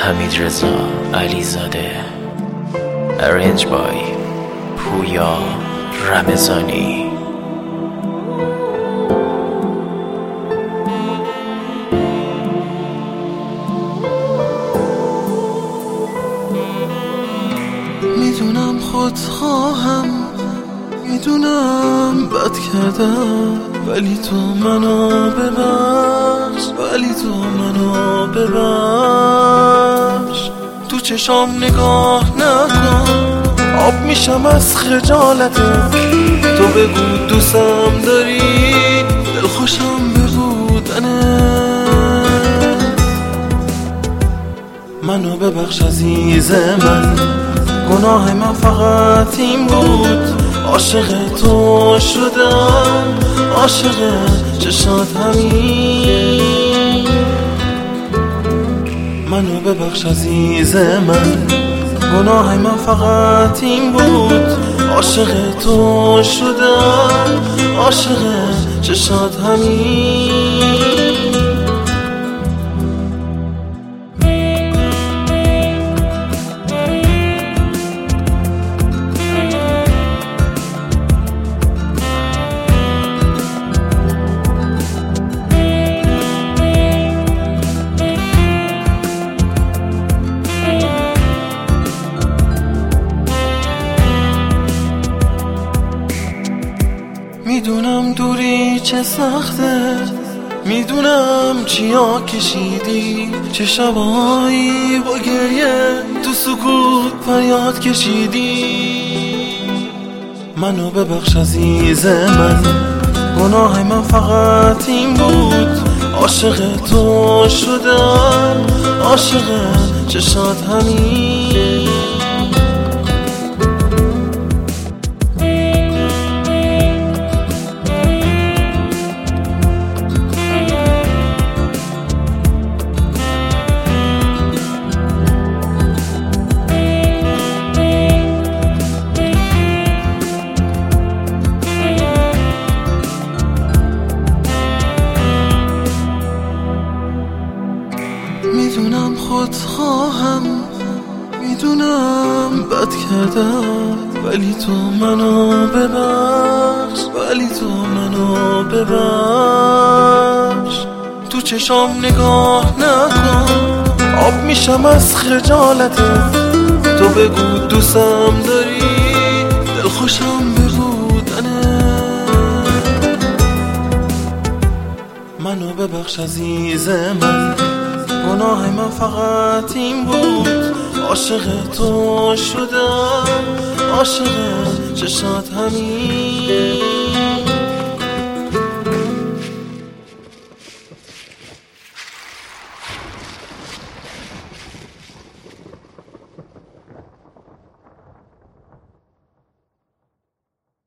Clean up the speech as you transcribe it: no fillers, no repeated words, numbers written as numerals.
حمیدرضا علیزاده. Arranged by پویا رمضانی. میدونم خودخواهم، میدونم بد کردم، ولی تو منو ببخش، ولی تو منو ببخش. تو چشام نگاه نکن، آب میشم از خجالتت. تو بگو دوستم داری، دلخوشم به بودنت. منو ببخش عزیز من، گناه من فقط این بود. عاشق تو شدم، عاشق چشات همین. منو ببخش عزیز من، گناه من فقط این بود. عاشق تو شدم، عاشق چشات همین. میدونم دوری چه سخته، میدونم چیا کشیدی، چه شبایی با گریه تو سکوت فریاد کشیدی. منو ببخش عزیز من، گناه من فقط این بود. عاشق تو شدم، عاشق چشات همین. میدونم خودخواهم، میدونم بد کردم، ولی تو منو ببخش، ولی تو منو ببخش. تو چشام نگاه نکن، آب میشم از خجالتت. تو بگو دوستم داری، دلخوشم به بودنت. منو ببخش عزیز من، گناه من فقط این بود. عاشق تو شدم، عاشق چشات همین.